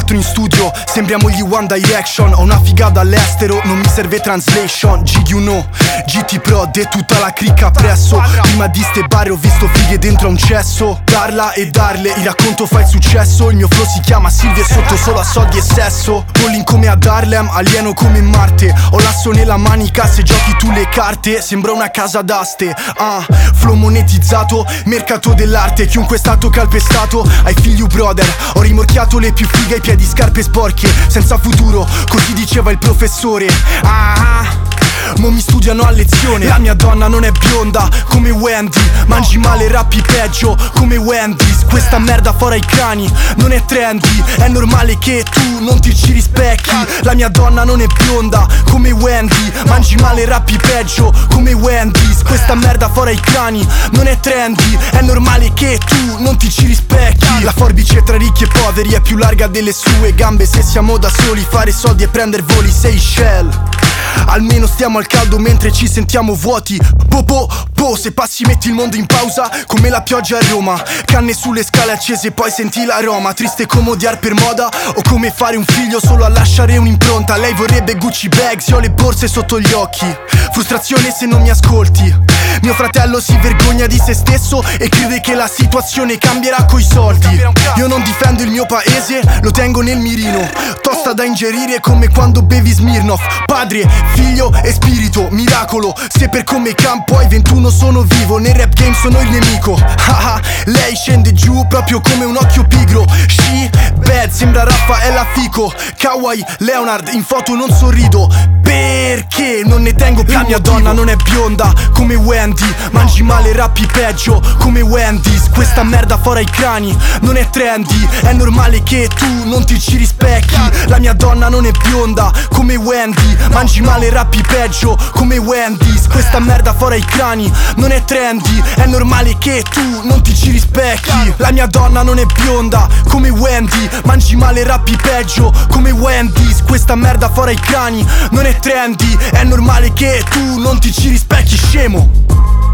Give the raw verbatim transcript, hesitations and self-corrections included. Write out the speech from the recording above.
quattro in studio, sembriamo gli One Direction. Ho una figata all'estero, non mi serve translation. G you know, G T Pro de tutta la cricca presso. Prima di ste bare ho visto fighe dentro a un cesso. Darla e darle, il racconto fa il successo. Il mio flow si chiama Silvio e sotto solo a soldi e sesso. Bowling come ad Harlem, alieno come Marte. Ho l'asso nella manica se giochi tu le carte. Sembra una casa d'aste, ah, flow monetizzato, mercato dell'arte. Chiunque è stato calpestato, ai figli brother. Ho rimorchiato le più fighe ai piedi scarpe sporche. Senza futuro, così diceva il professore. Ah, mo mi studiano a lezione. La mia donna non è bionda come Wendy. Mangi male, rappi peggio come Wendy's. Questa merda fora i cani non è trendy. È normale che tu non ti ci rispecchi. La mia donna non è bionda come Wendy. Mangi male, rappi peggio come Wendy's. Questa merda fora i cani non è trendy. È normale che tu non ti ci rispecchi. La forbice tra ricchi e poveri è più larga delle sue gambe. Se siamo da soli, fare soldi e prendere voli Seychelles. Almeno stiamo al caldo mentre ci sentiamo vuoti. Po po po, se passi metti il mondo in pausa come la pioggia a Roma. Canne sulle scale accese poi senti l'aroma. Triste come odiar per moda o come fare un figlio solo a lasciare un'impronta. Lei vorrebbe Gucci bags, io ho le borse sotto gli occhi. Frustrazione se non mi ascolti. Mio fratello si vergogna di se stesso e crede che la situazione cambierà coi soldi. Io non difendo il mio paese, lo tengo nel mirino. Tosta da ingerire come quando bevi Smirnoff. Padre, figlio e spirito, miracolo. Se per come campo ai ventuno sono vivo, nel rap game sono il nemico. Haha, lei scende giù proprio come un occhio pigro. She, bad, sembra Raffaella Fico. Kawaii, Leonard, in foto non sorrido perché non ne tengo più. La mia donna non è bionda come Wendy. Mangi male, rappi peggio come Wendy's. Questa merda fora i crani non è trendy. È normale che tu non ti ci rispecchi. La mia donna non è bionda come Wendy. Mangi male, rappi peggio come Wendy's. Questa merda fora i crani non è trendy. È normale che tu non ti ci rispecchi. La mia donna non è bionda come Wendy. Mangi male, rappi peggio come Wendy's. Questa merda fora i crani non è trendy. È normale che tu non ti ci rispecchi, scemo.